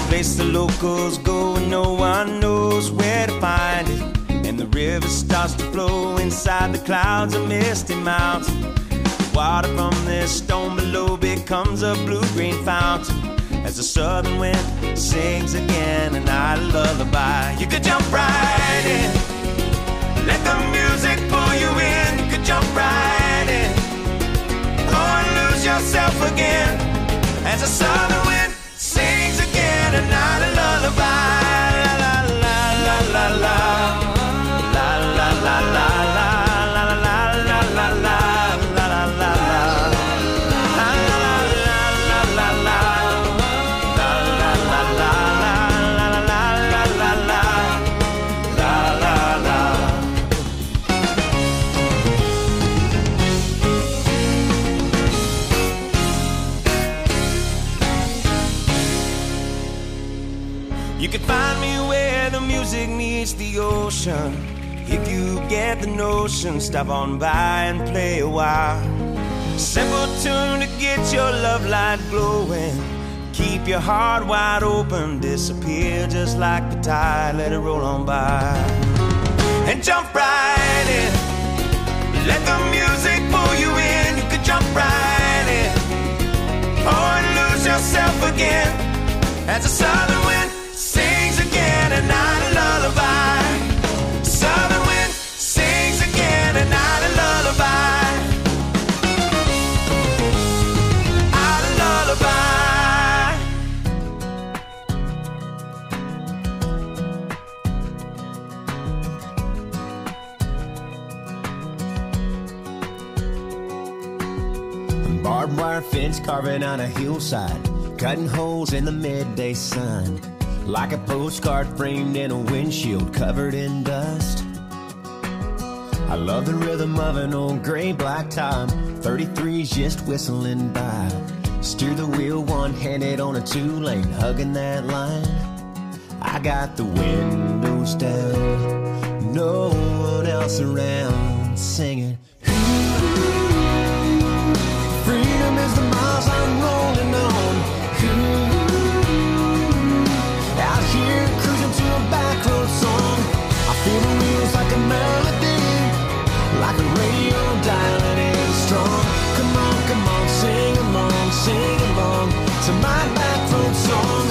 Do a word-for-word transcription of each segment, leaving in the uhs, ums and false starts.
place the locals go and no one knows where to find it. And the river starts to flow inside the clouds of misty mountain. The water from this stone below becomes a blue-green fountain as the southern wind sings again an idle lullaby. You could jump right in, let the music pull you in. You could jump right in, or lose yourself again as the southern wind sings again a night of lullaby. La la la la la la la la la la la la la la la la la. You can find me where the music meets the ocean. If you get the notion, stop on by and play a while. Simple tune to get your love light glowing. Keep your heart wide open, disappear just like the tide, let it roll on by. And jump right in, let the music pull you in. You could jump right in, or lose yourself again as the southern wind sings again a night of lullaby. Southern wind sings again a night of lullaby. Out of lullaby. Barbed wire fence carving on a hillside, cutting holes in the midday sun, like a postcard framed in a windshield covered in dust. I love the rhythm of an old gray black top, thirty-threes just whistling by. Steer the wheel one-handed on a two-lane, hugging that line. I got the windows down, no one else around, singing. Freedom is the miles I'm rolling on. Out here cruising to a back road song. I feel the wheels like a melody, like a radio dialing in strong. Come on, come on, sing along, sing along to my back road song.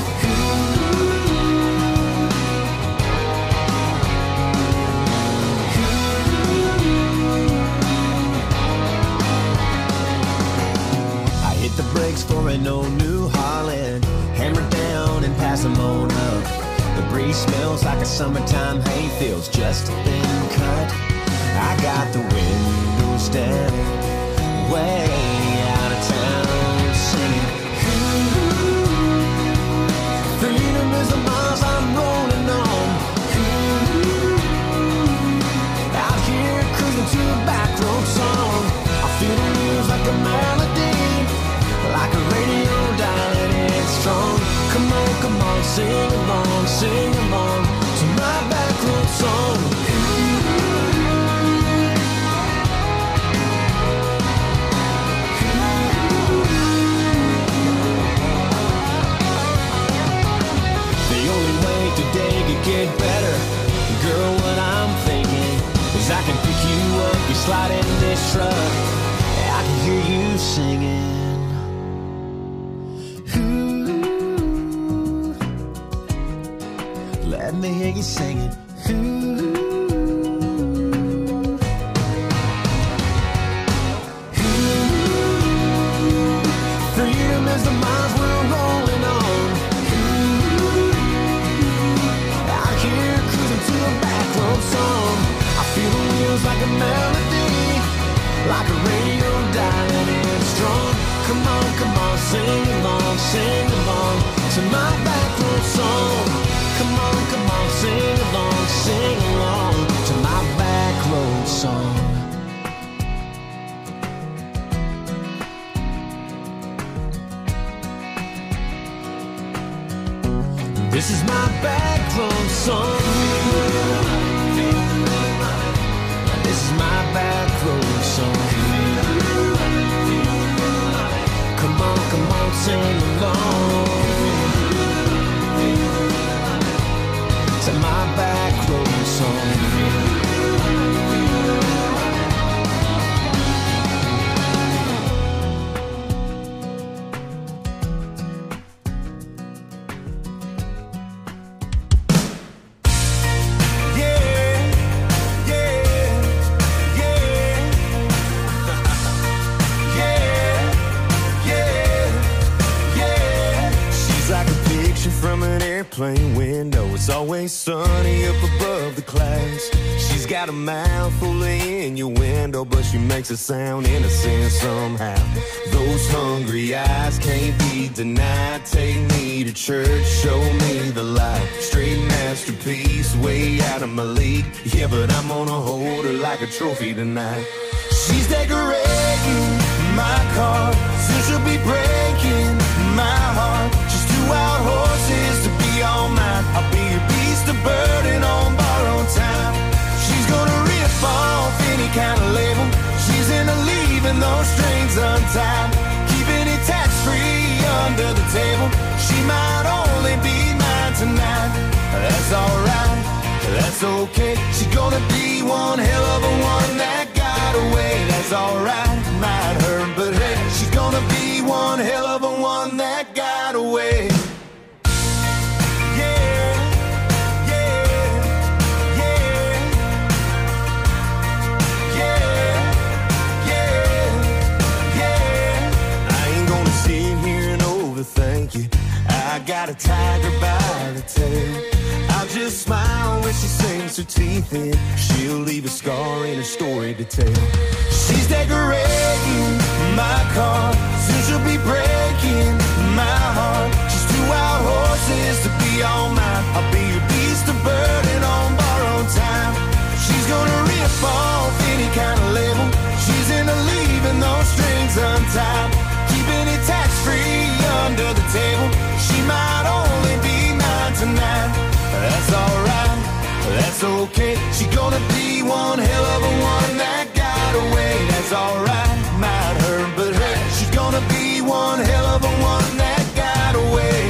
I hit the brakes for an old New Holland, hammer down and pass them on up. The breeze smells like a summertime hayfields, just a thin cut. I got the windows down, way out of town, singing. Freedom is the miles I'm rolling on. Out here cruising to a back road song. I feel the wheels like a melody, like a radio dialing in strong. Come on, come on, sing along, sing along to my back road song. The only way today could get better, girl, what I'm thinking is I can pick you up, you slide in this truck, I can hear you singing. Let me hear you singing. Ooh. Ooh. Freedom is the miles we're rolling on. Ooh. Out here cruising to a back road song. I feel the wheels like a melody, like a radio dialing in strong. Come on, come on, sing along, sing along to my back road song. Come on, come on, sing along, sing along to my back road song. This is my back road song. This is my back road song. Come on, come on, sing along. airplane window. It's always sunny up above the clouds. She's got a mouth full of innuendo, but she makes it sound innocent somehow. Those hungry eyes can't be denied. Take me to church, show me the light. Straight masterpiece, way out of my league. Yeah, but I'm gonna hold her like a trophy tonight. She's decorating my car, soon she'll be breaking my heart. She's two wild horses to be all mine. I'll be your beast of burden on borrowed time. She's gonna rip off any kind of label. She's into leaving those strings untied, keeping it tax-free under the table. She might only be mine tonight. That's alright, that's okay. She's gonna be one hell of a one that got away. That's alright, might hurt, but hey, she's gonna be one hell of a one that got away. Thank you. I got a tiger by the tail. I'll just smile when she sinks her teeth in. She'll leave a scar in her story to tell. She's decorating my car, soon she'll be breaking my heart. She's two wild horses to be all mine. I'll be your beast of burden on borrowed time. She's gonna rip off any kind of label. She's into leaving those strings untied, keeping it tax-free under the table. She might only be mine tonight. That's alright, that's okay. She's gonna be one hell of a one that got away. That's alright, might hurt, but hey, she's gonna be one hell of a one that got away.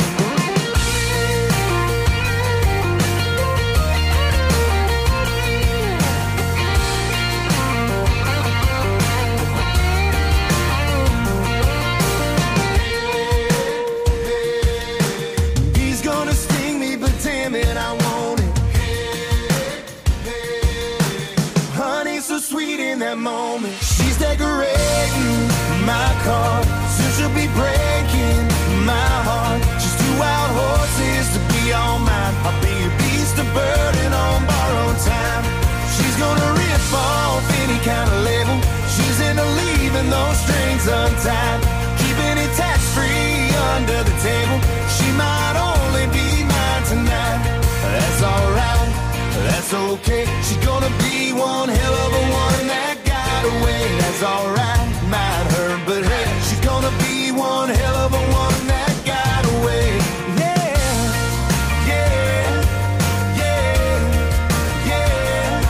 That moment, she's decorating my car, soon she'll be breaking my heart. She's two wild horses to be all mine. I'll be your beast of burden on borrowed time. She's gonna rip off any kind of label. She's into leaving those strings untied, keeping it tax-free under the table. She might only be mine tonight. That's alright, that's okay. She's gonna be one hell of a one that got away. That's alright, might hurt, but hey, she's gonna be one hell of a one that got away. Yeah, yeah, yeah, yeah,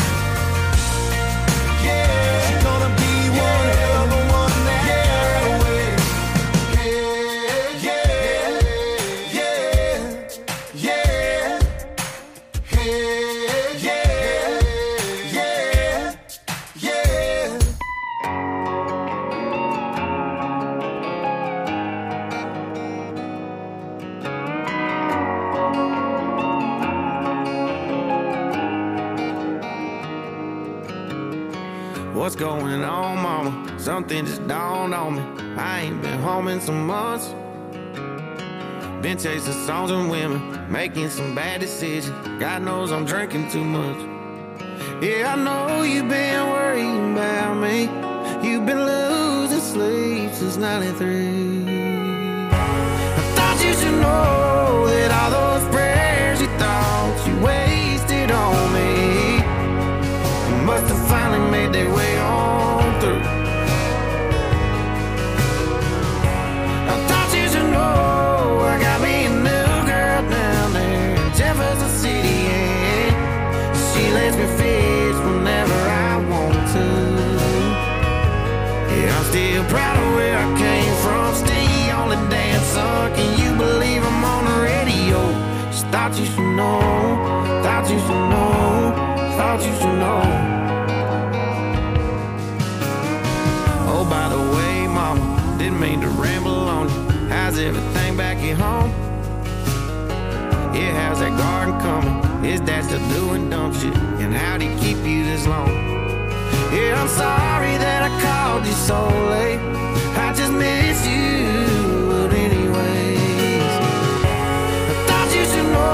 yeah. She's gonna be one hell of a one that got away. Yeah, yeah, yeah, yeah. What's going on, mama? Something just dawned on me. I ain't been home in some months. Been chasing songs and women, making some bad decisions. God knows I'm drinking too much. Yeah, I know you've been worrying about me. You've been losing sleep since ninety-three. I thought you should know that all those prayers you thought you wasted on me must have finally made their way on through. I thought you should know I got me a new girl down there in Jefferson City, and she lets me fish whenever I want to. Yeah, I'm still proud of where I came from. Stay on the dance song. Can you believe I'm on the radio? Just thought you should know, thought you should know, thought you should know. Oh, by the way, mama, didn't mean to ramble on you. How's everything back at home? Yeah, how's that garden coming? Is dad still doing dumb shit? And how'd he keep you this long? Yeah, I'm sorry that I called you so late. I just miss you, but anyways, I thought you should know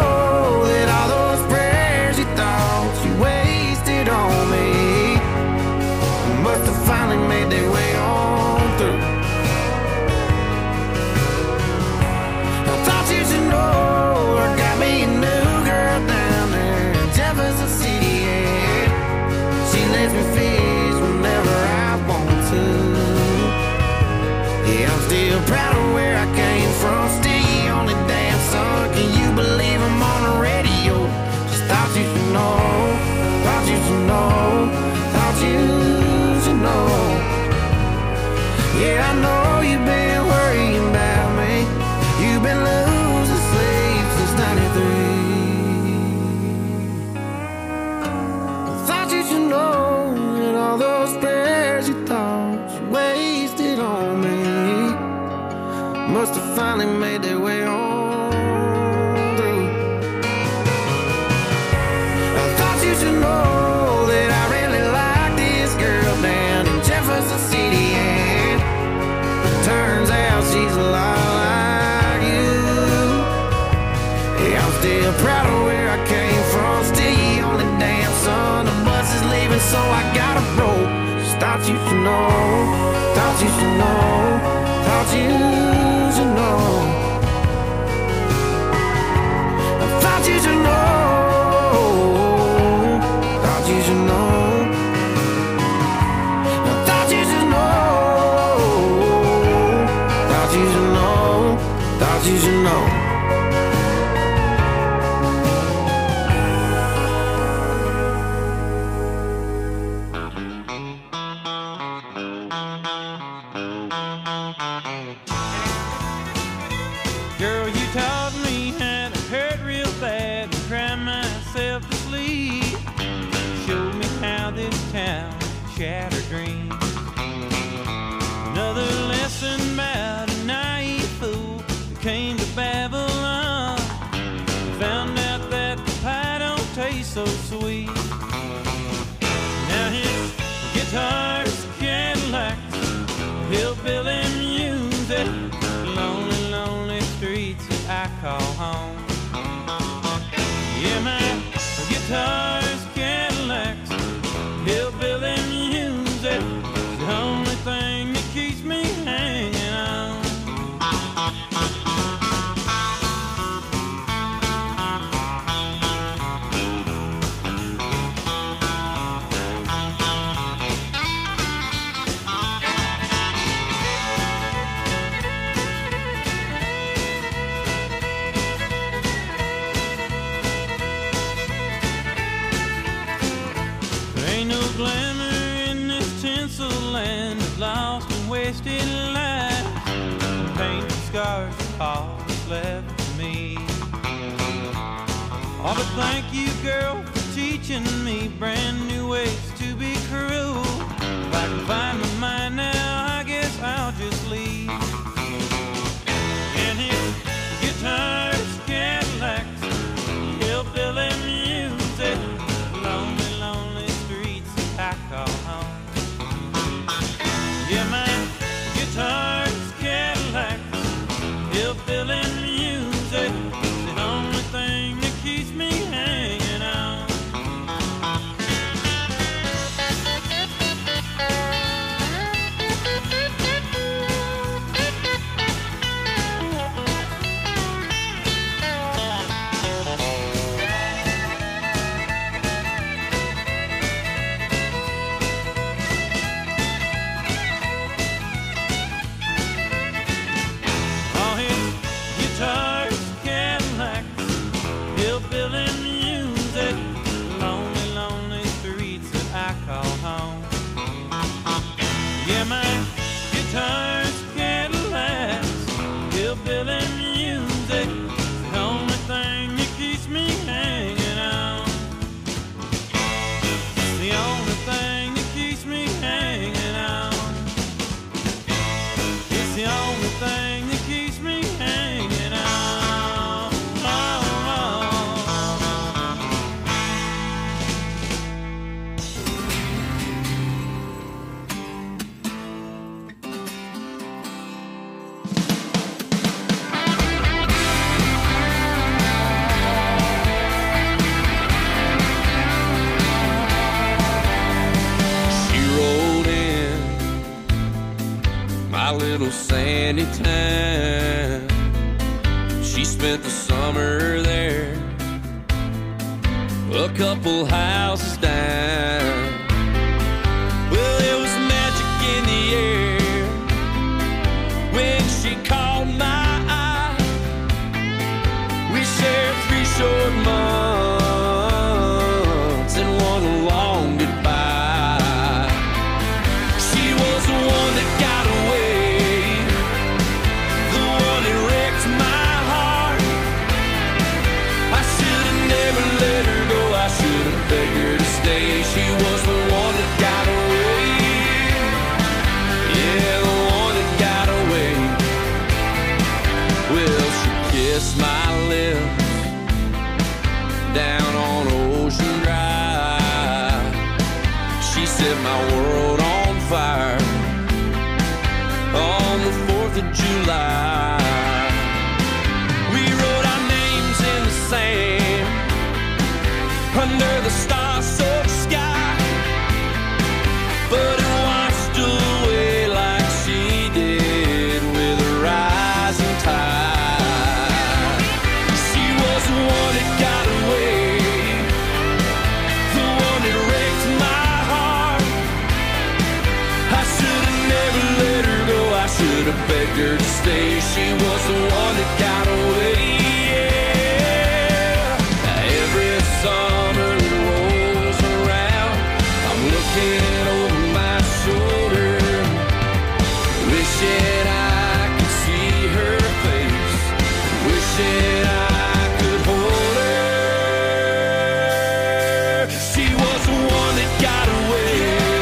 must have finally made their way on through. I thought you should know that I really like this girl down in Jefferson City, and turns out she's a lot like you. Yeah, I'm still proud of where I came from, still you only damn son. The bus is leaving, so I gotta roll. Just thought you should know, thought you should know, thought you should know. I thought you should know, thought you should know. I thought you should know, thought you should know, thought you should know. Girl, you taught me how to hurt real bad and cry myself to sleep. Showed me how this town shattered dreams. Another lesson about a naive fool who came to Babylon. Found out that the pie don't taste so sweet. Now his guitar's Cadillacs, hillbilly music, lonely, lonely streets that I call home. Yeah, my guitar's Cadillacs, hillbilly music, the only thing that keeps me hanging on. Ain't no glamour in this tinsel land of lost and wasted lives. Painted scars are all that's left for me. Oh, but thank you, girl, for teaching me brand new ways to be cruel. If I can find my mind now, I guess I'll just leave. And his guitar's Cadillacs, hillbilly music, lonely, lonely I call home. Yeah, my guitar's Cadillacs, hillbilly music, the only thing that keeps me hanging on. All his guitar's Cadillacs, hillbilly music, lonely, lonely streets that I call home. Yeah, my guitar's Cadillacs, hillbilly music, the only thing that keeps me hanging on. The only thing that keeps me hanging on. It's the only thing that keeps me hanging on. Oh, oh. She rolled in my little sandy town. She spent the summer there, a couple houses down. Well, there was magic in the air when she caught my eye. We shared three short months and one long goodbye. She was the one that got away, the one that wrecked my heart. I should have never let her go, I should have begged her to stay. She was begged her to stay. She was the one that got away. Yeah. Now every summer that rolls around, I'm looking over my shoulder, wishing I could see her face, wishing I could hold her. She was the one that got away,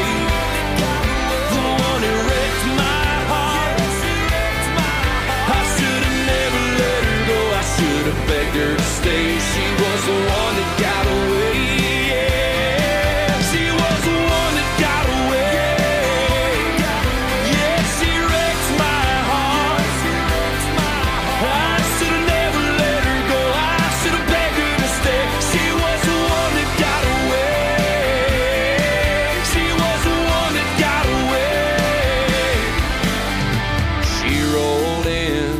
the one that wrecked my heart. I should have never let her go, I should have begged her to stay. She was the one that got away. Yeah, she was the one that got away. Yeah, she wrecked my heart. I should have never let her go, I should have begged her to stay. She was the one that got away. She was the one that got away. She rolled in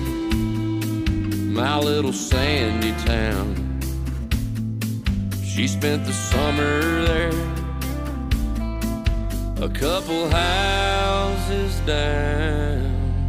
my little sandy town. She spent the summer there, a couple houses down.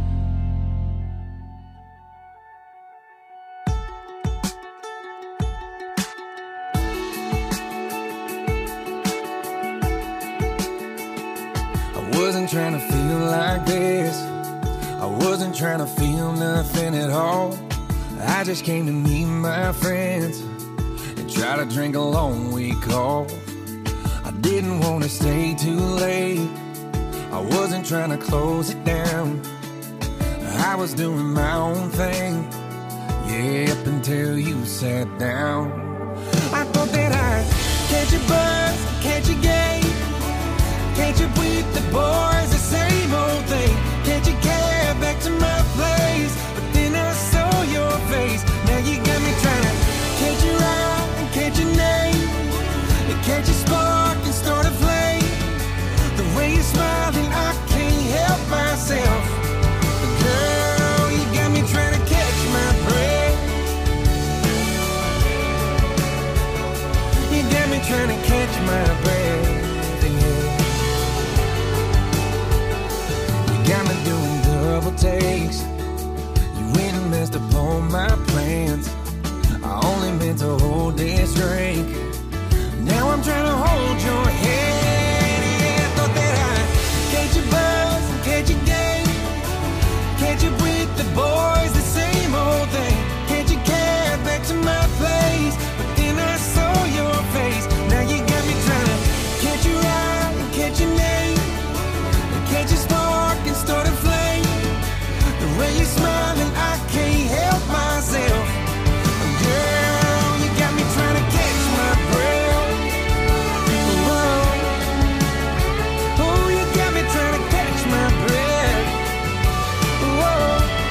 I wasn't trying to feel like this. I wasn't trying to feel nothing at all. I just came to meet my friends and try to drink a long week off. I didn't want to stay too late. I wasn't trying to close it down. I was doing my own thing, yeah, up until you sat down. I thought that I'd catch a buzz, catch a game, catch up with the boys, the same old thing. Catch a cab back to my place, but then I saw your face. Now you got me trying to catch your eye and catch your name, and catch a spark and start a flame. The way you're smiling, I can't help myself. But girl, you got me trying to catch my breath. You got me trying to catch my breath. Yeah. You got me doing double takes. You went and messed up all my plans. I only meant to hold this drink. Now I'm trying to hold your hand. Yeah, I thought that I'd catch a buzz and catch a game, catch up with the boys, the same old thing. Catch a cab back to my place, but then I saw your face. Now you got me trying to catch your eye and catch your name, and catch a spark and start a flame. The way you're smiling, I can't help myself. Girl, you got me trying to catch my breath. Whoa. Oh, you got me trying to catch my breath. Whoa.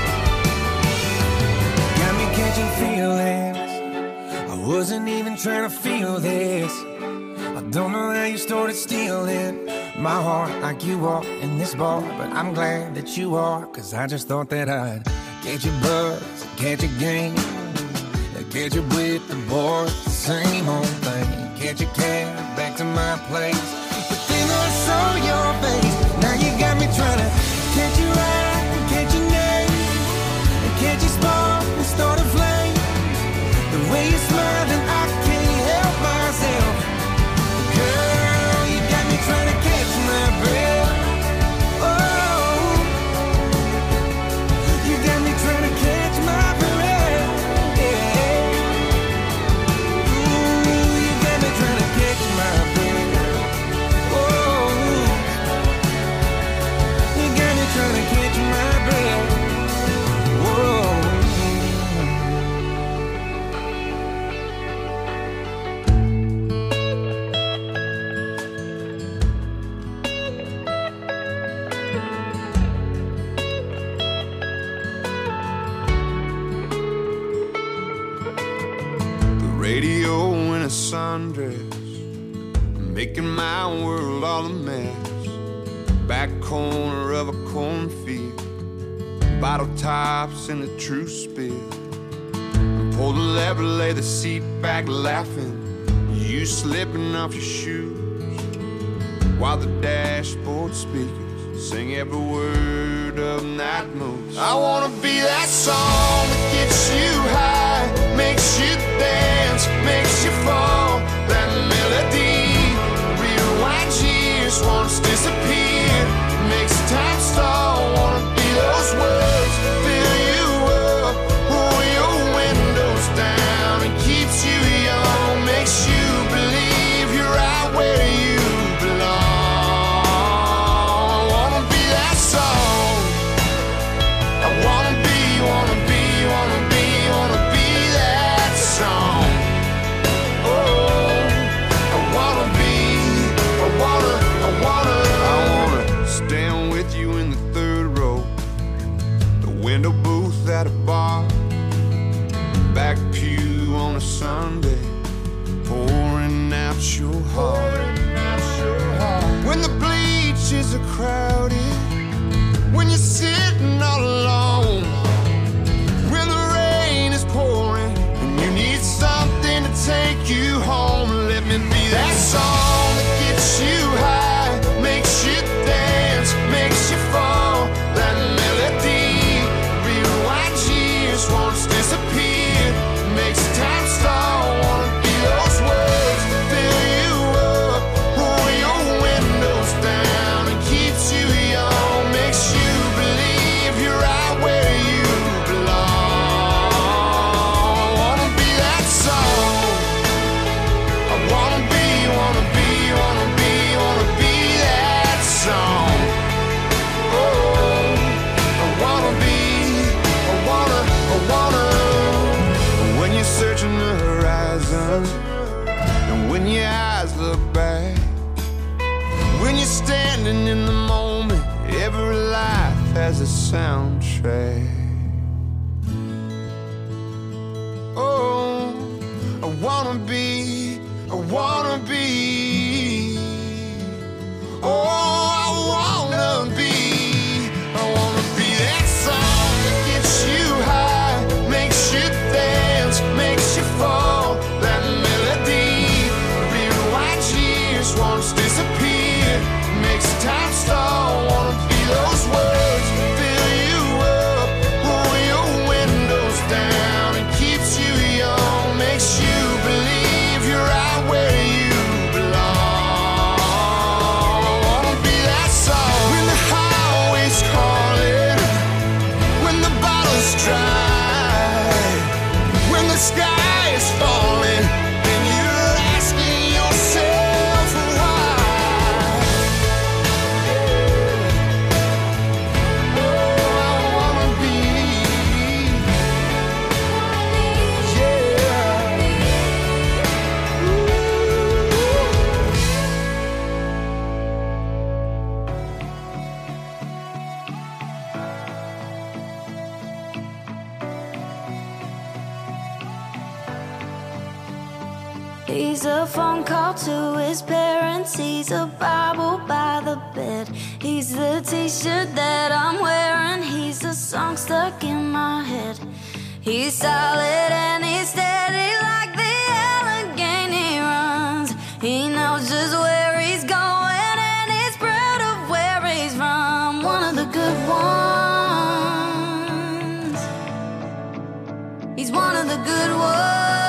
Got me catching feelings. I wasn't even trying to feel this. I don't know how you started stealing my heart like you are in this bar, but I'm glad that you are, cause I just thought that I'd catch a buzz, catch a game, catch up with the boys, same old thing. Catch a cab back to my place, but then I saw your face. Now you got me trying to catch your eye and catch your name, and catch a spark and start a flame. The way you're smiling, I can't help myself. Girl, you got me trying to catch my breath. Oh, you got me trying to catch my breath. Yeah. Ooh, you got me trying to catch my breath. Oh, you got me trying to catch my breath. Whoa. Radio in a sundress, making my world all a mess. Back corner of a cornfield, bottle tops in a true spill. Pull the lever, lay the seat back laughing, you slipping off your shoes, while the dashboard speakers sing every word bird of night moves. I wanna be that song that gets you high, makes you dance, makes you fall. That melody, rewind years, once disappeared, makes time stall. Wanna be those words, fill you up, roll your windows down, and keeps you young, makes you believe you're right where you belong. I wanna be that song. I wanna be, wanna be, wanna be, wanna be that song. Oh, I wanna be, I wanna, I wanna, I wanna stand with you in the third row, the window booth at a bar, back pew on a Sunday, pouring out your heart. when the bleachers are crowded, when you're sitting all alone, when the rain is pouring and you need something to take you home. Let me be that song that gets you high, makes you dance, makes you fall. That melody, rewind years, once disappeared, makes time stall. Wanna be those words, fill you up, roll your windows down, and keeps you young, makes you believe you're right where you belong. I wanna be that song. I wanna be, wanna be, wanna be, wanna be that song. Oh, I wanna be, I wanna, I wanna. When you're searching the horizon, and when your eyes look back, when you're standing in the moment, every life has a soundtrack. Oh, I wanna be, I wanna be. Oh, I wanna be, I wanna be that song that gets you high, makes you dance, makes you fall. That melody, rewind years, once disappeared, makes time stall. Wanna be those words, fill you up, roll your windows down, and keeps you young, makes you believe you're right where you belong. I wanna be that song when the highway's calling, when the bottle's dry, when the sky is falling, and you're asking yourself why. Oh, I wanna be, yeah. He's a phone call to his parents. He's a Bible by the bed. He's the t-shirt that I'm wearing. He's a song stuck in my head. He's solid and he's steady like the Allegheny runs. He knows just where he's going and he's proud of where he's from. One of the good ones. He's one of the good ones.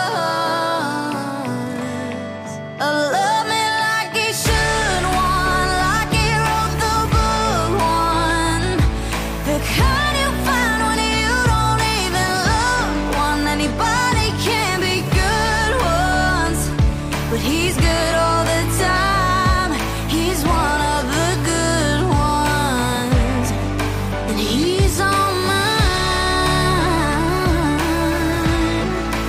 A love me like he should, one like he wrote the book, one the kind you find when you don't even look, one anybody can be good ones, but he's good all the time. He's one of the good ones, and he's on mine.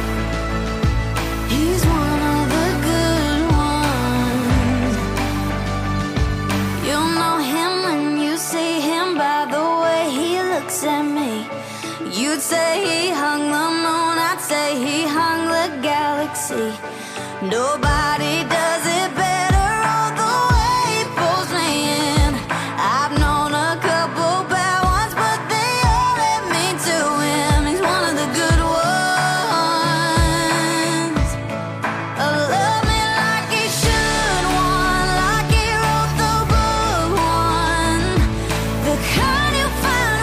He's one of the good ones. You'll know him when you see him by the way he looks at me. You'd say he hung the moon, I'd say he hung the galaxy. Nobody does it better, all the way he pulls me in. I've known a couple bad ones, but they all led me to him. He's one of the good ones. A love me like he should, one like he wrote the book, one the kind you find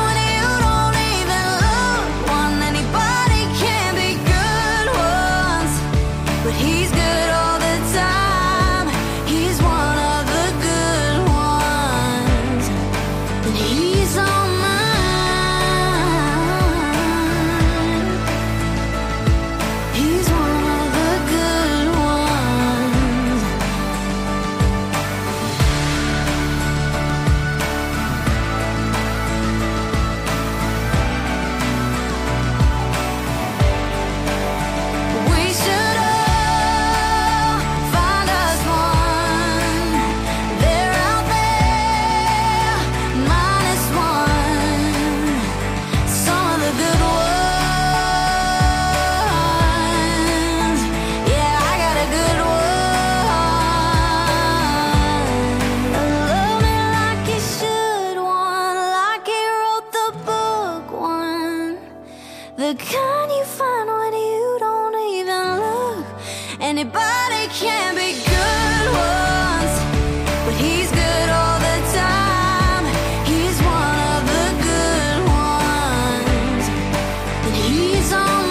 the kind you find when you don't even look. Anybody can be good once, but he's good all the time. He's one of the good ones, and he's on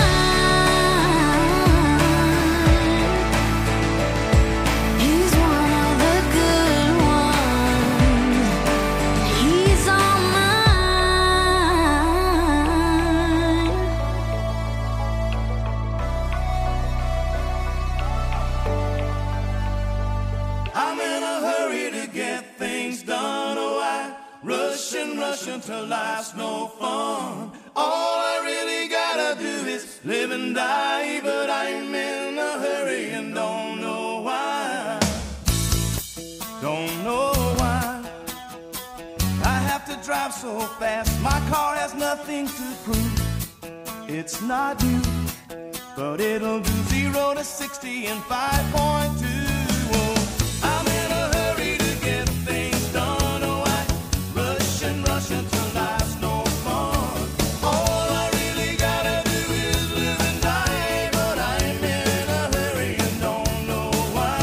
mine. He's one of the good ones, and he's on mine. I'm in a hurry to get things done. Oh, I rush and rush until life's no fun. All I really gotta do is live and die, but I'm in a hurry and don't know why. Don't know why I have to drive so fast. My car has nothing to prove. It's not new, but it'll do zero to sixty in five point two. I'm in a hurry to get things done. Oh, I rush and rush until life's no fun. All I really gotta do is live and die, but I'm in a hurry and don't know why.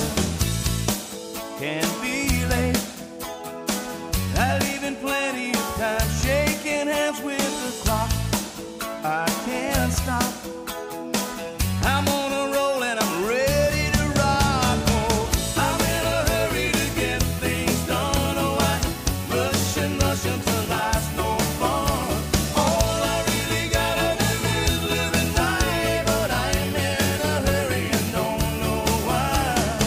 Can't be late. I leave in plenty of time, shaking hands with the clock. I can't stop. I'm on a roll and I'm ready to rock. Oh, I'm in a hurry to get things done. Oh, I rush and rush until life's no fun. All I really gotta do is live and die, but I'm in a hurry and don't know why.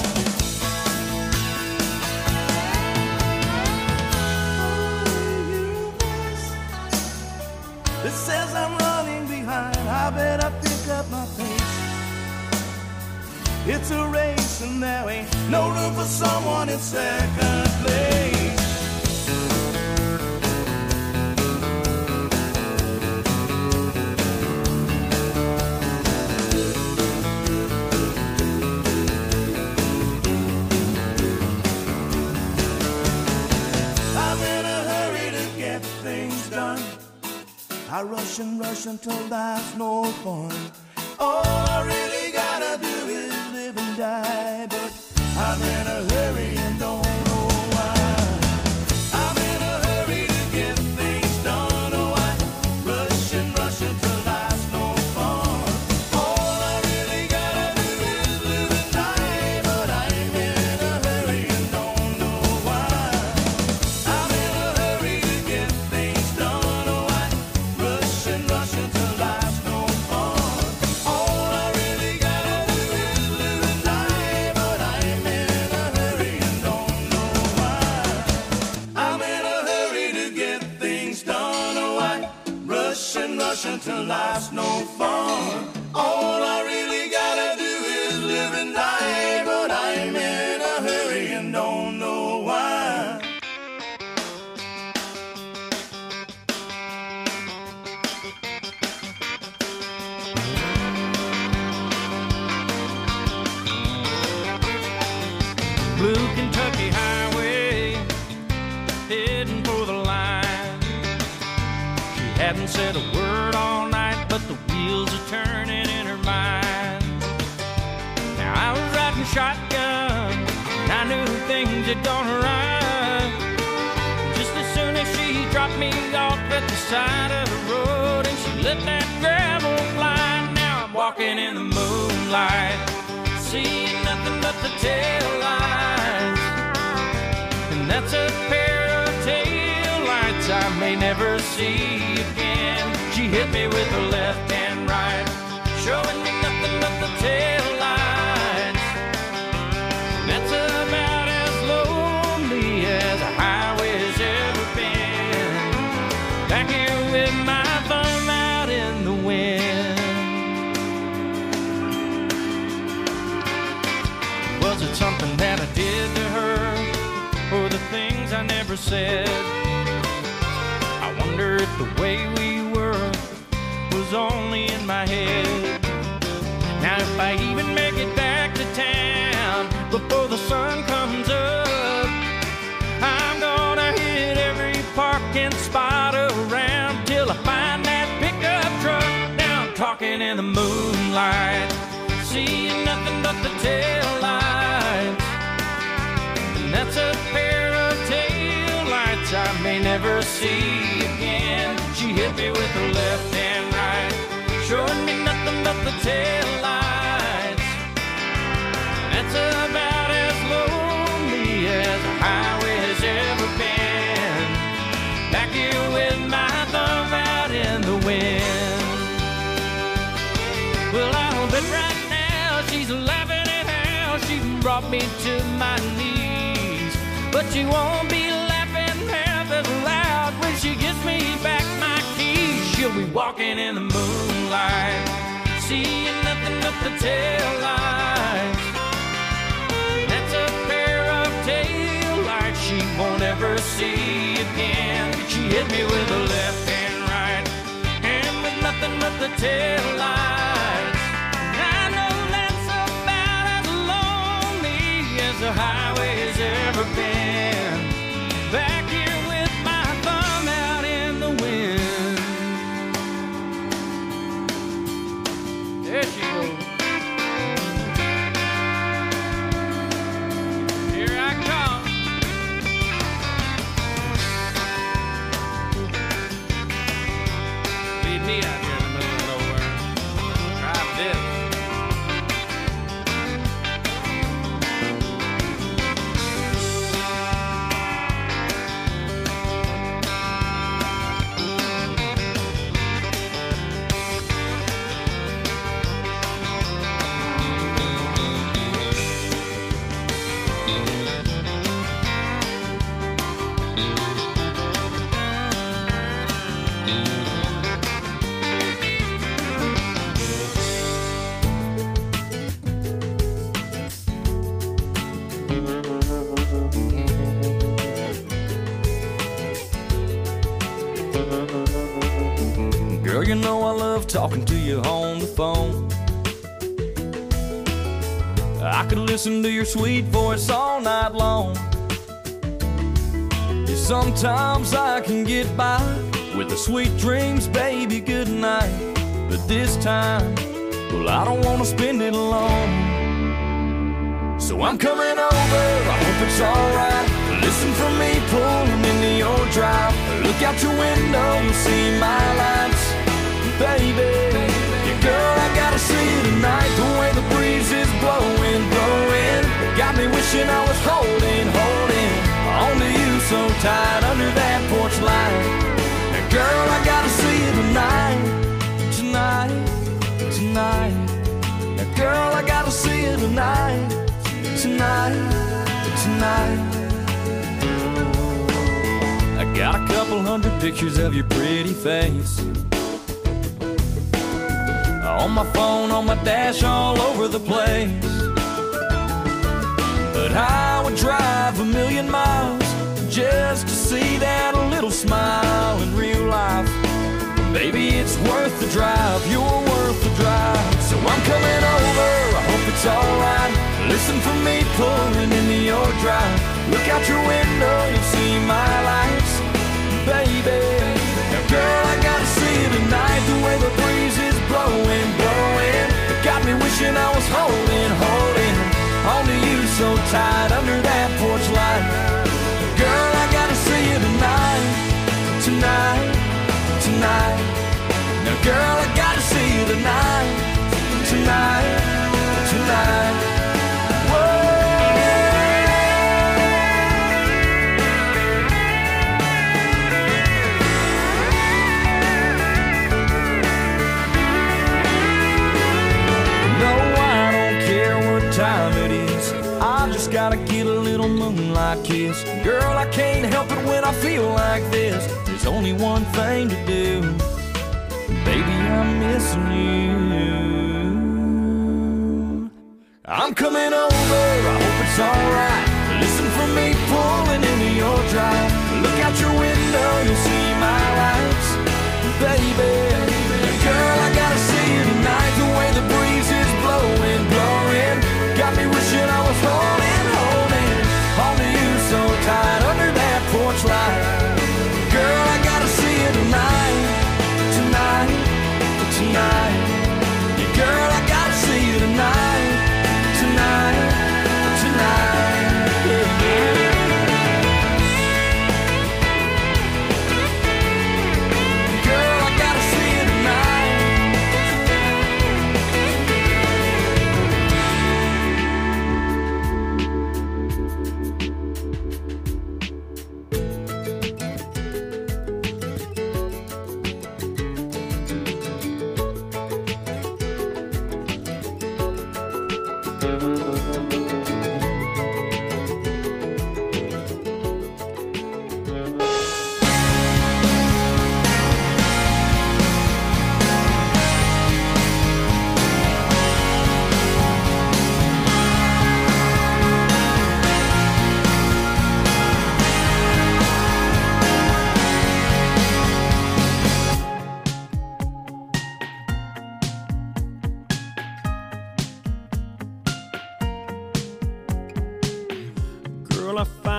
It says I'm running behind. I better pick up my pace. It's a race and there ain't no room for someone in second place. I'm in a hurry to get things done. I rush and rush until life's no fun. All I really gotta do is live and die, but I'm in a hurry and don't know why. I'm in a hurry to get things done. Oh, I rush and rush until life's no fun. All I really gotta do is live and die, but I'm in a hurry and don't know why. I'm in a hurry to get things done. Oh, I rush and rush until life's no fun. All I really gotta do is live and die, but I'm in a hurry and don't know why. I'm in a hurry to get things done. Oh, I rush and rush until life's no fun. All I really gotta do is live and die, but I'm in a hurry and don't know why. Blue Kentucky Highway, heading for the line. She hadn't said a word all night, but the wheels are turning in her mind. Now I was riding shotgun, and I knew things had gone right. Just as soon as she dropped me off at the side of the road, and she let that gravel fly. Now I'm walking in the moonlight, seeing nothing but the tail lights. And that's a pair of tail lights I may never see again. She hit me with her left and right, showing me nothing but the tail lights. And that's about as lonely as a highway's ever been. Back here with my thumb out in the wind. Was it something that I did to her, or the things I never said? I wonder if the way we were was only in my head. Now if I even make it back to town before the sun comes up, I'm gonna hit every parking spot around till I find that pickup in the moonlight, seeing nothing but the taillights. And that's a pair of taillights I may never see again. She hit me with her left and right, showing me nothing but the taillights. That's about as lonely as a highway has ever been. Back here with my thumb out in the wind. Well, I'll bet right now she's laughing at how she brought me to my knees. But she won't be laughing half as loud when she gives me back my keys. She'll be walking in the moonlight, seeing nothing but the taillights. That's a pair of taillights she won't ever see again. She hit me with a left and right, and with nothing but the taillights. I know that's about as lonely as the highway has ever been. Back here with my thumb out in the wind. There she goes. Here I come. Leave me out here in the middle of nowhere. Drive this. Girl, you know I love talking to you on the phone. I could listen to your sweet voice all night long. Yeah, sometimes I can get by with the sweet dreams, baby, good night. But this time, well, I don't want to spend it alone. So I'm coming over, I hope it's alright. Listen for me pulling into your drive. Look out your window, you'll see my lights. Baby, yeah, girl, I gotta see you tonight. The way the breeze is blowing, blowing, got me wishing I was holding, holding onto you so tight under that porch light. Now, girl, I gotta see you tonight, tonight, tonight. Now, girl, I gotta see you tonight, tonight, tonight. I got a couple hundred pictures of your pretty face on my phone, on my dash, all over the place. But I would drive a million miles just to see that little smile in real life. Baby, it's worth the drive, you're worth the drive. So I'm coming over, I hope it's alright. Listen for me pulling into your drive. Look out your window, you'll see my lights. Baby, now girl, I gotta see you tonight. The way the breeze is blowing, blowing, it got me wishing I was holding, holding onto you so tight under that porch light. Girl, I gotta see you tonight, tonight, tonight. Now girl, I gotta see you tonight, tonight, tonight. Time it is, I just gotta get a little moonlight kiss. Girl, I can't help it when I feel like this. There's only one thing to do, baby, I'm missing you. I'm coming over, I hope it's alright. Listen for me pulling into your drive. Look out your window, you'll see my lights. Baby, girl, I gotta see you tonight. The way the breeze is blowing, blowing, got me wishing I was holding, holding onto you so tight under that porch light. Girl, I gotta see you tonight, tonight, tonight.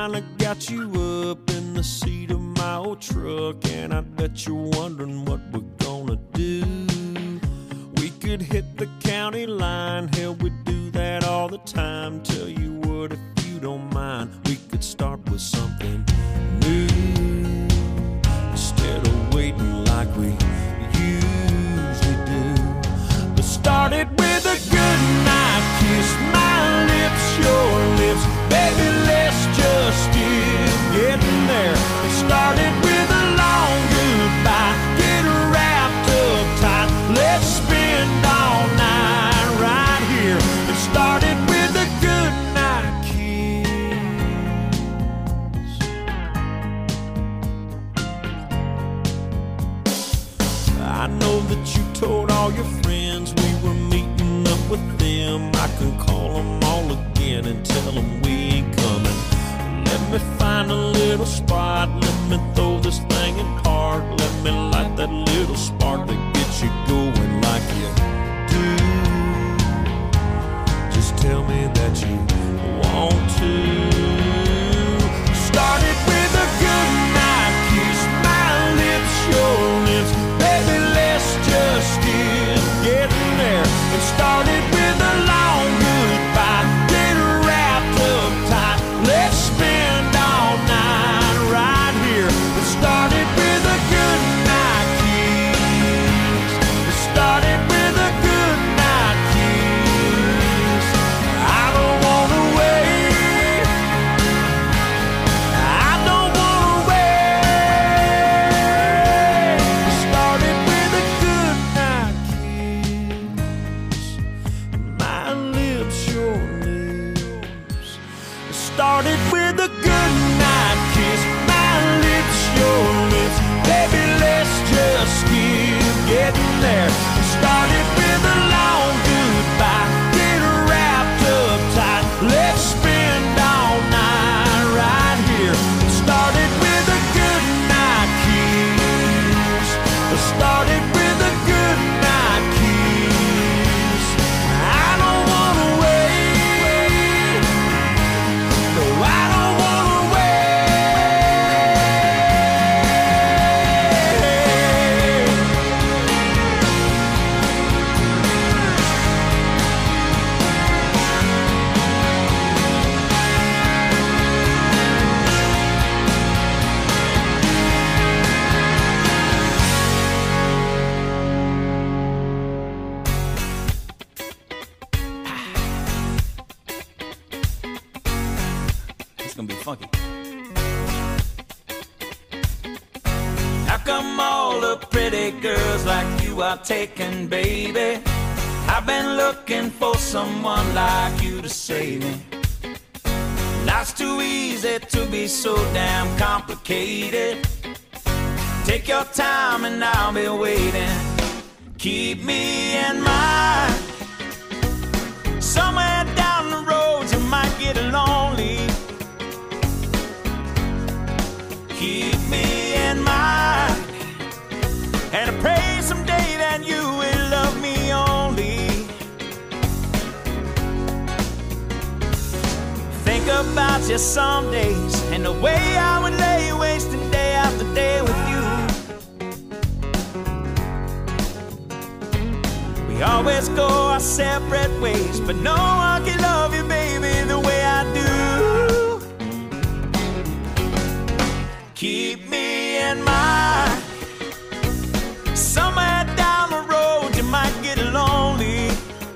finally got you up in the seat of my old truck, and I bet you're wondering what we're gonna do. We could hit the county line, hell, we do that all the time. Tell you what, if you don't mind, we could start with something new instead of waiting like we usually do. Let's start it with a good night kiss, my lips, your lips, baby, let's just get getting there. Let's start it with a long goodbye, get wrapped up tight, let's spend all night right here. Let's start it with a good night kiss. I know that you told all your friends we were meeting up with them. I can call them all again and tell them we ain't coming. Let me find a little spot, let me throw this thing in park, let me light that little spark that gets you going like you do. Just tell me that you want to. Start it with a good night kiss, my lips, your lips, baby, let's just get getting there. And start it with a long goodbye, get wrapped up tight, let's spend all night right here. Let's start it with a good night kiss. Let's start it with a good night kiss. I don't wanna wait, I don't wanna wait. Let's start it with a good night kiss, my lips, your lips. Let's start it with a good night kiss, my lips, your lips, baby, let's just keep getting there. Let's start it with a long goodbye, get wrapped up tight, let's spend all night right here. Let's start it with a good night kiss. Let's start it with a good night kiss. I don't wanna wait, no, I don't wanna It's gonna be funky. How come all the pretty girls like you are taken, baby? I've been looking for someone like you to save me. Life's too easy to be so damn complicated. Take your time and I'll be waiting. Keep me in mind. Somewhere down the road you might get lonely. Keep me in mind, and I pray someday that you will love me only. Think about you some days, and the way I would lay wasting day after day with you. We always go our separate ways, but no one can love you, baby, the way I do. Keep me in mind. Somewhere down the road you might get lonely.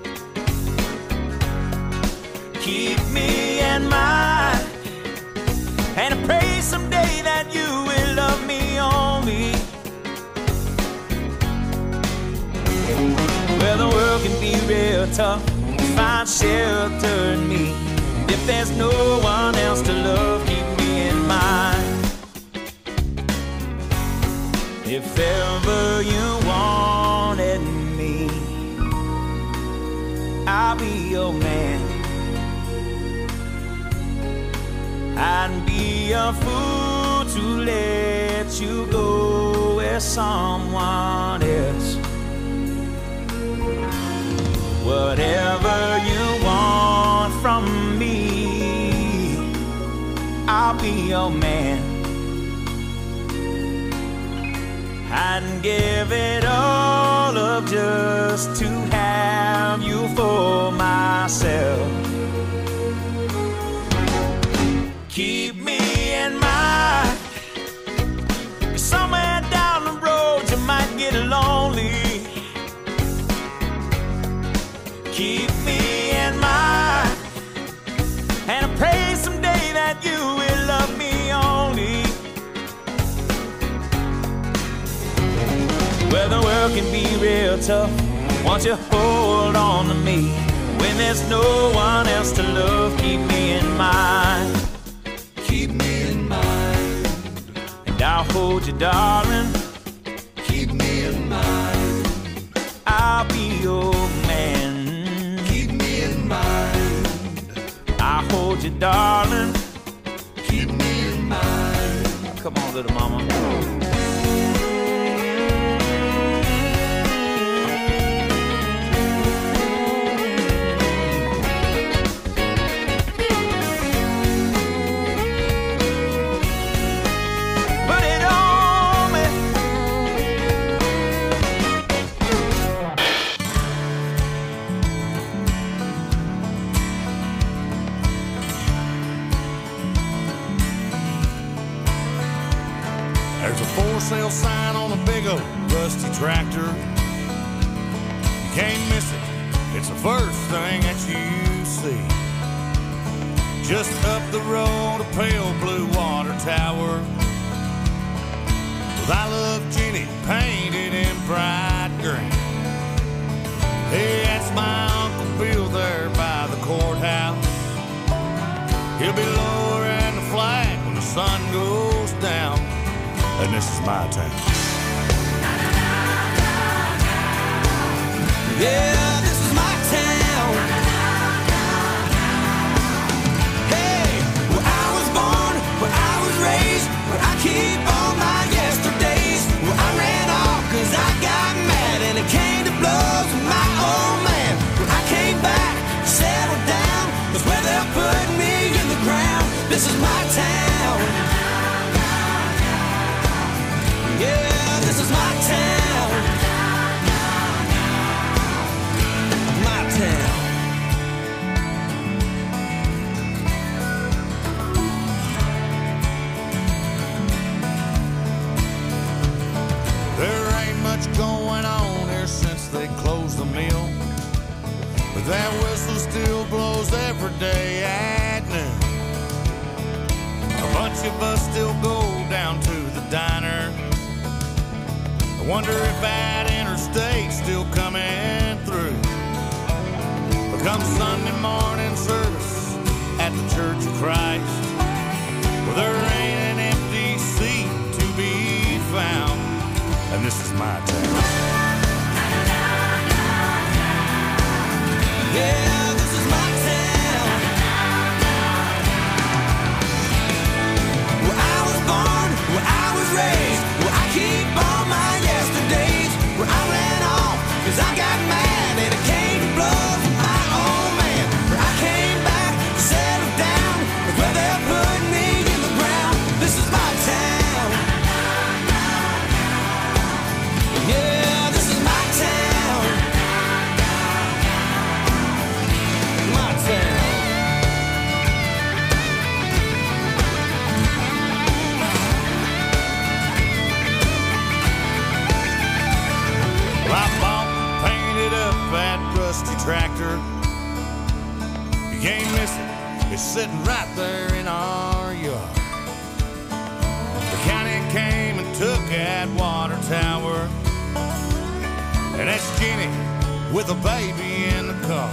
Keep me in mind, and I pray someday that you will love me only. Well, the world can be real tough, find shelter in me. If there's no one else to love, keep me in mind. If ever you wanted me, I'll be your man. I'd be a fool to let you go with someone else. Whatever you want from me, I'll be your man. I'd give it all up just to have you for myself. Keep me in mind, somewhere down the road you might get lonely. Keep me in mind, and I pray someday that you will love me only. Well, the world can be real tough once you hold on to me. When there's no one else to love, keep me in mind. Keep me in mind. And I'll hold you, darling. Keep me in mind. I'll be your man. Keep me in mind. I'll hold you, darling. Keep me in mind. Come on, little mama. For sale sign on a big old rusty tractor. You can't miss it, it's the first thing that you see. Just up the road, a pale blue water tower with I Love Jenny painted in bright green. Hey, that's my Uncle Bill there by the courthouse. He'll be lowering the flag when the sun goes down. And this is my town. Yeah, this is my town. Hey, where I was born, where I was raised, where I keep all my yesterdays. Where I ran off cause I got mad and it came to blows with my old man. Where I came back, settled down, was where they'll put me in the ground. This is my town. Yeah, this is my town. My town. There ain't much going on here since they closed the mill, but that whistle still blows every day at noon. A bunch of us still go down to the diner. I wonder if that interstate's still coming through. But come Sunday morning service at the Church of Christ, well, there ain't an empty seat to be found. And this is my town. Yeah, this is my town. Where I was born, where I was raised, where I keep all my yesterdays. Where I ran off cause I got mad and it came to blows with my old man. Where I came back, settled down, where they'll put me in the ground. This is my town. Yeah, this is my town. My town. Well, I bought and painted up that rusty tractor. You can't miss it, it's sitting right there in our yard. The county came and took that water tower, and that's Jenny with a baby in the car.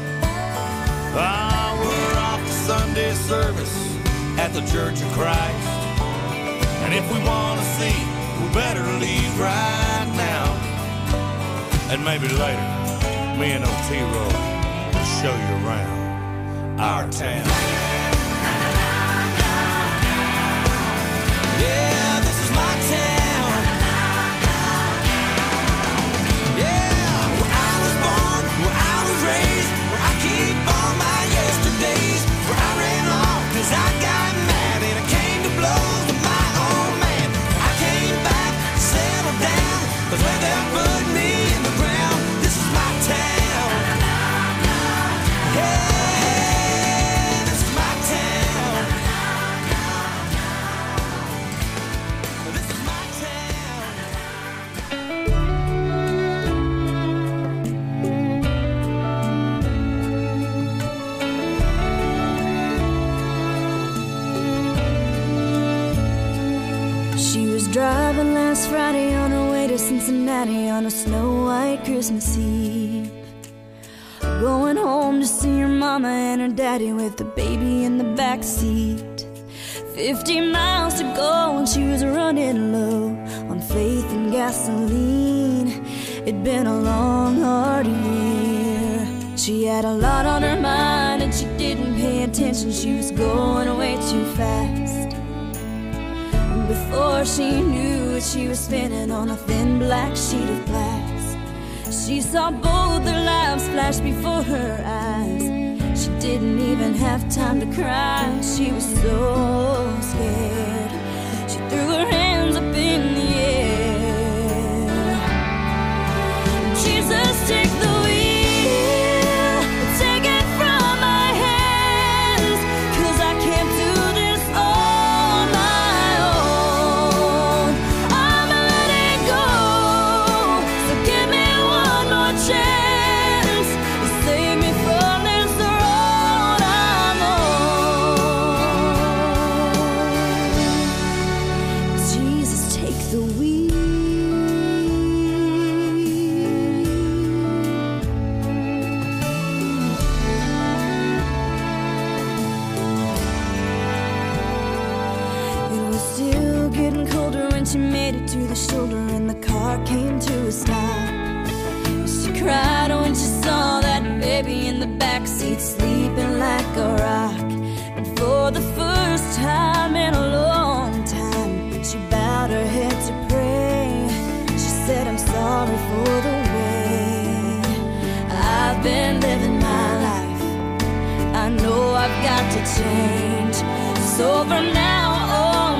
Ah, we're off to Sunday service at the Church of Christ, and if we want to see, we better leave right now. And maybe later, me and Otero will show you around our town. Yeah, this is my town. Yeah, where I was born, where I was raised, where I keep all my yesterdays. Where I ran off cause I got mad driving last Friday on her way to Cincinnati on a snow-white Christmas Eve. Going home to see her mama and her daddy with the baby in the back seat. Fifty miles to go and she was running low on faith and gasoline. It'd been a long, hard year. She had a lot on her mind and she didn't pay attention. She was going way too fast. And before she knew it, she was spinning on a thin black sheet of glass. She saw both their lives flash before her eyes. She didn't even have time to cry. She was so scared. She threw her hands up in the air. Jesus, take the wheel, take it from my hands, 'cause I can't do this on my own. I'ma let it go, so give me one more chance to save me from this road I'm on. Jesus, take the wheel. It was still getting colder when she made it to the shoulder and the car came to a stop. She cried when she saw that baby in the backseat sleeping like a rock. And for the first time in a long time, she bowed her head to pray. She said, I'm sorry for the way I've been living my life. I know I've got to change. So from now on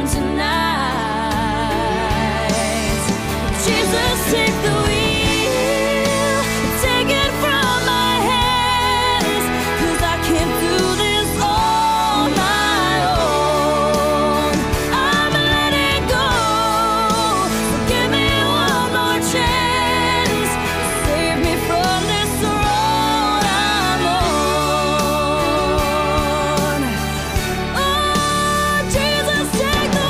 tonight, Jesus, take the wheel, take it from my hands, 'cause I can't do this on my own. I'ma let it go, so give me one more chance to save me from this road I'm on. Oh, Jesus, take the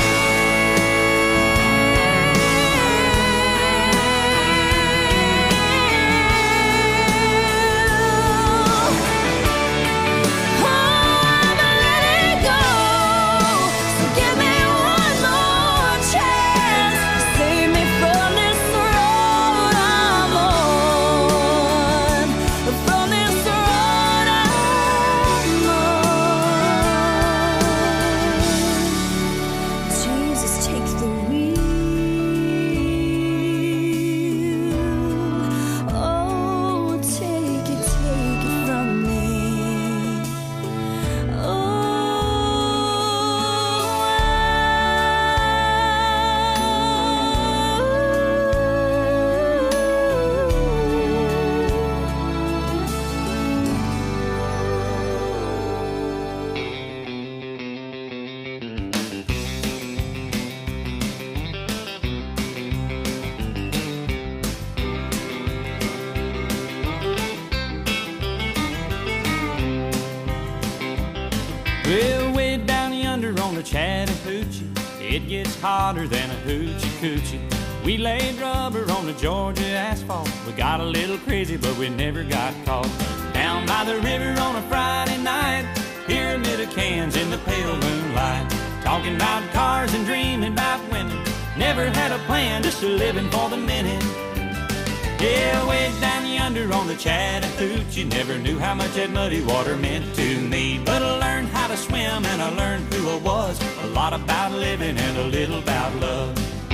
Well, way down yonder on the Chattahoochee, it gets hotter than a hoochie coochie. We laid rubber on the Georgia asphalt. We got a little crazy, but we never got caught. Down by the river on a Friday night, pyramid of cans in the pale moonlight. Talking about cars and dreaming about women. Never had a plan, just a living for the minute. Yeah, way down yonder on the Chattahoochee, never knew how much that muddy water meant to me. But I learned how to swim and I learned who I was. A lot about living and a little about love.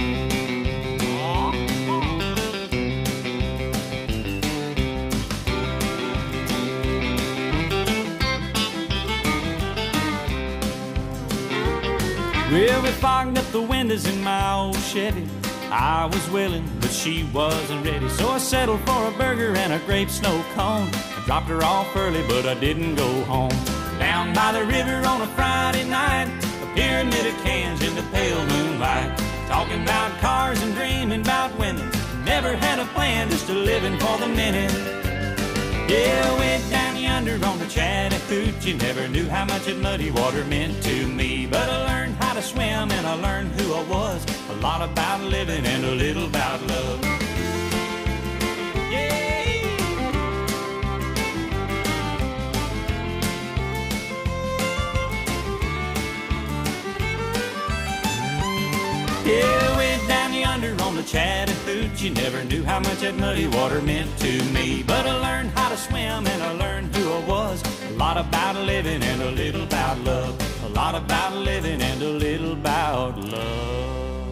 Well, we fogged up the windows in my old Chevy. I was willing, but she wasn't ready. So I settled for a burger and a grape snow cone. I dropped her off early, but I didn't go home. Down by the river on a Friday night, a pyramid of cans in the pale moonlight. Talking about cars and dreaming about women. Never had a plan, just a living for the minute. Yeah, way down yonder yonder on the Chattahoochee. Never knew how much that muddy water meant to me. But I learned how to swim and I learned who I was. A lot about living and a little about love. Yeah, went down yonder on the Chattahoochee. Never knew how much that muddy water meant to me. But I learned how to swim and I learned who I was. A lot about living and a little about love. A lot about living and a little about love.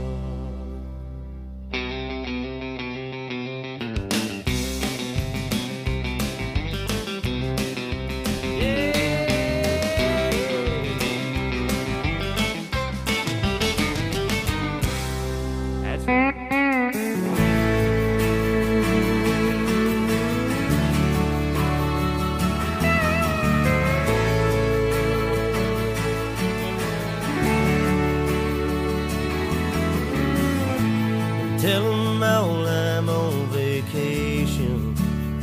Tell them all I'm on vacation.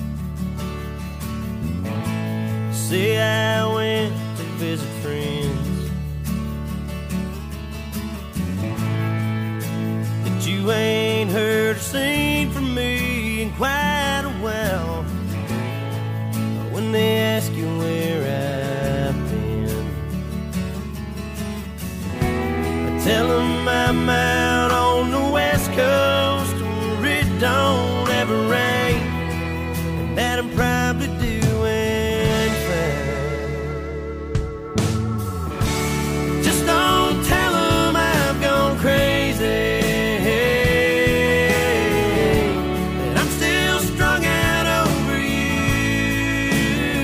Say I went to visit friends. That you ain't heard or seen from me in quite a while. When they ask you where I've been, I tell them I'm out on the West Coast where it don't ever rain, and that I'm probably doing fine. Just don't tell them I've gone crazy, that I'm still strung out over you.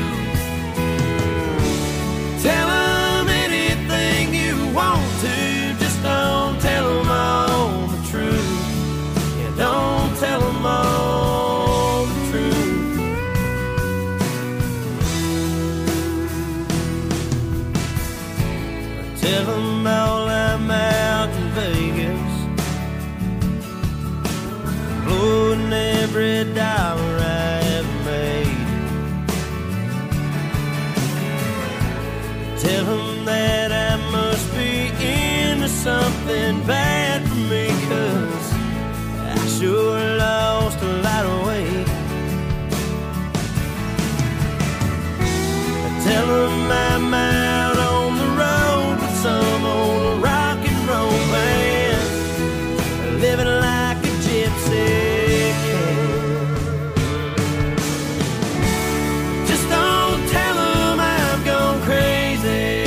Tell them anything you want to, just don't tell them all the truth. Yeah, don't tell them all the truth. Tell them all I'm out in Vegas, blowing every dollar I ever made. Tell them that I must be into something bad for me, 'cause I sure lost a lot of weight. Tell them I'm out on the road with some old rock and roll band, living like a gypsy can. Just don't tell them I've gone crazy,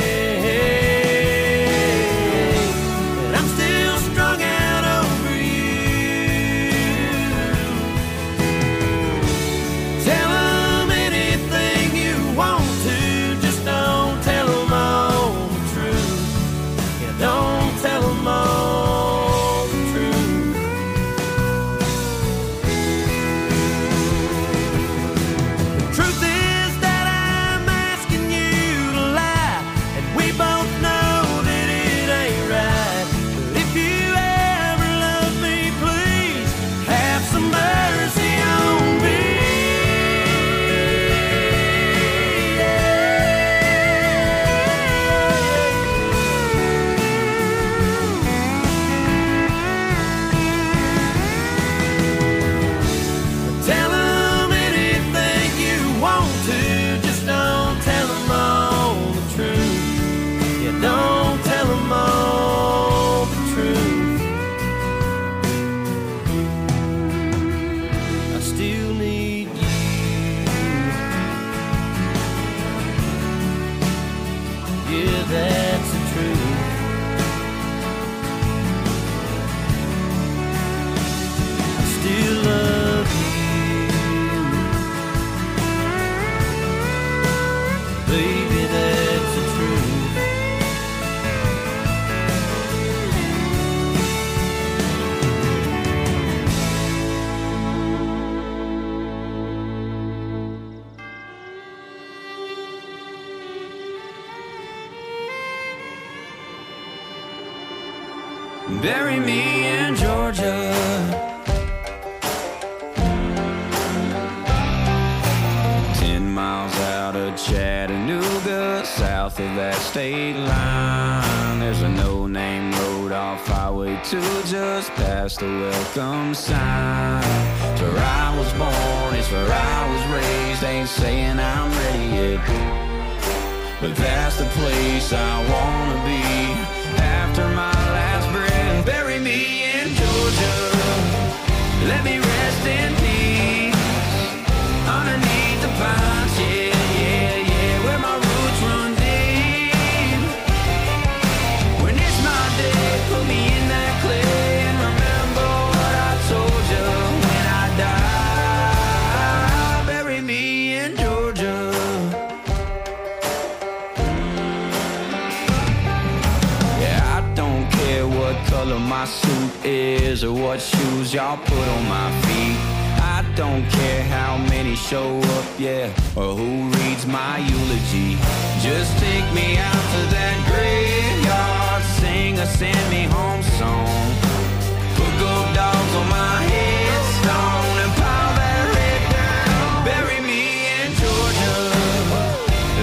that I'm still strung out over you. Tell them anything you want to, just don't tell them all the truth. Yeah, don't tell them all the truth. The truth is that I'm asking you to lie, and we both know that it ain't right. But if you ever love me, please have some mercy on me. Tell them anything you want to, just don't tell them all the truth. Yeah, don't tell them all the truth. I still need you. Yeah, that's the truth. I still love you. Baby, that's the truth. Bury me in Georgia, ten miles out Chattanooga, south of that state line. There's a no-name road off Highway two, just past the welcome sign. It's where I was born, it's where I was raised. Ain't saying I'm ready yet, but that's the place I wanna be. After my last breath, bury me in Georgia. Let me rest in peace underneath the pines, yeah, yeah, yeah, where my roots run deep. When it's my day, put me in that clay and remember what I told you when I die. Bury me in Georgia. Yeah, I don't care what color my suit is or what shoes y'all put on my feet. I don't care how many show up, yeah, or who reads my eulogy. Just take me out to that graveyard, sing a send me home song. Put gold dogs on my head.